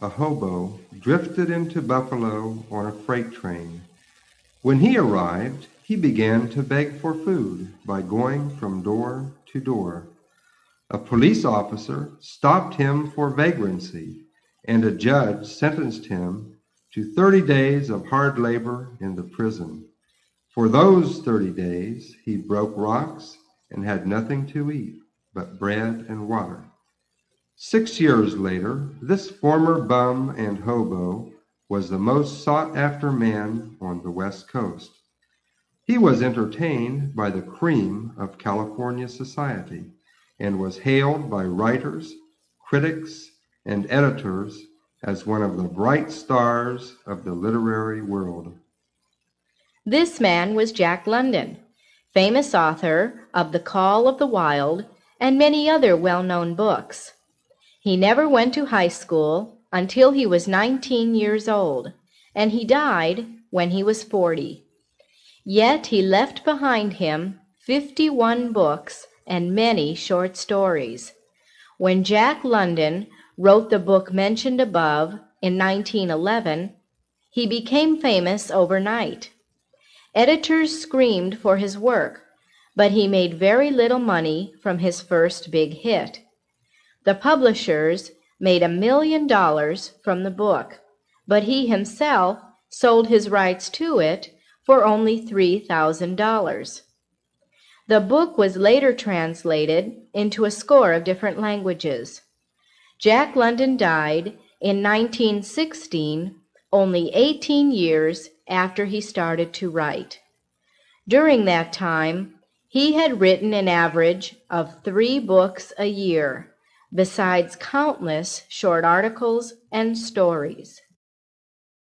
a hobo, drifted into Buffalo on a freight train. When he arrived, he began to beg for food by going from door to door. A police officer stopped him for vagrancy, and a judge sentenced him to 30 days of hard labor in the prison. For those 30 days, he broke rocks and had nothing to eat but bread and water. 6 years later, this former bum and hobo was the most sought after man on the West Coast. He was entertained by the cream of California society and was hailed by writers, critics, and editors as one of the bright stars of the literary world. This man was Jack London, famous author of The Call of the Wild and many other well-known books. He never went to high school until he was 19 years old, and he died when he was 40. Yet he left behind him 51 books and many short stories. When Jack London wrote the book mentioned above in 1911, he became famous overnight. Editors screamed for his work, but he made very little money from his first big hit. The publishers made $1 million from the book, but he himself sold his rights to it for only $3,000. The book was later translated into a score of different languages. Jack London died in 1916, only 18 years after he started to write. During that time, he had written an average of 3 books a year, besides countless short articles and stories.